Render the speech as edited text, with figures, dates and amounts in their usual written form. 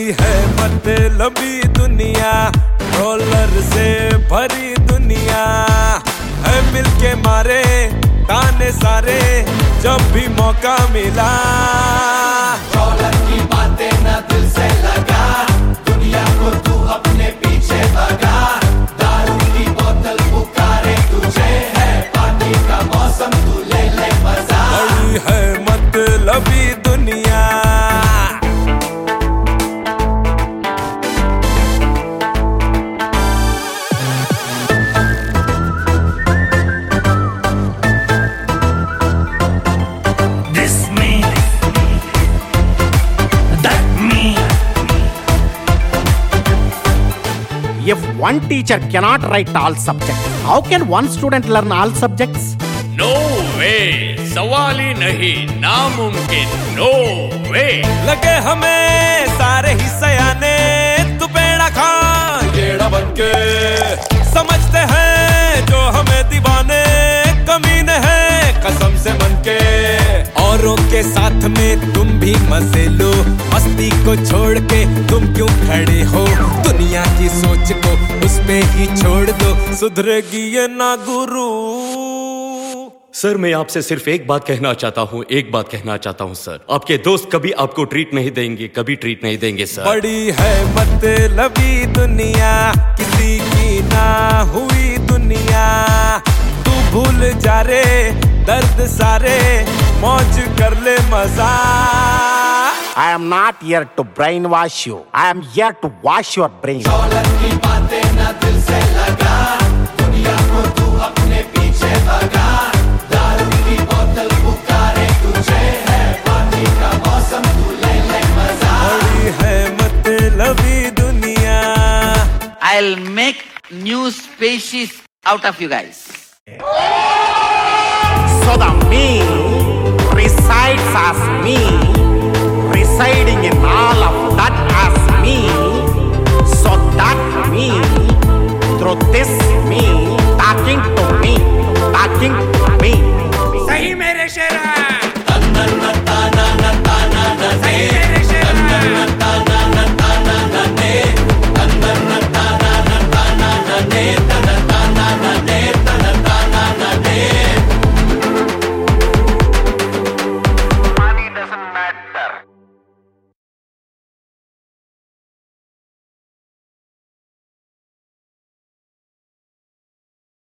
है मतलबी दुनिया, डॉलर से भरी दुनिया है, मिलके मारे ताने सारे जब भी मौका मिला। डॉलर की बातें ना दिल से लगा, दुनिया को तू अपने पीछे भगा, दारू की बोतल पुकारे तुझे, है पानी का मौसम तू ले ले मजा। बड़ी है मतलबी दुनिया। If one teacher cannot write all subjects, how can one student learn all subjects? No way, सवाल ही नहीं, नामुमकिन, no way। लगे हमें सारे ही सयाने, तू पेड़ा खा येड़ा बनके, समझते हैं जो हमें दीवाने, कमीने हैं कसम से मनके। औरों के साथ में तुम भी मजे लो, मस्ती को छोड़ के तुम क्यों खड़े हो, दुनिया की सोच को उस पे ही छोड़ दो, सुधरेगी ये ना गुरु। सर मैं आपसे सिर्फ एक बात कहना चाहता हूँ, एक बात कहना चाहता हूँ सर, आपके दोस्त कभी आपको ट्रीट नहीं देंगे, कभी ट्रीट नहीं देंगे सर। बड़ी है मतलबी दुनिया, किसी की ना हुई दुनिया, तू भूल जा रे दर्द सारे, मौज कर ले मजा। I am not here to brainwash you. I am here to wash your brain. Dollar की बातें ना दिल से लगा, दुनिया को तू अपने पीछे भगा, दारू की बोतल पुकारे तुझे, है पानी का मौसम तू ले ले मजा। बड़ी है मतलबी दुनिया। I'll make new species out of you guys. So the me resides as me, residing in all of that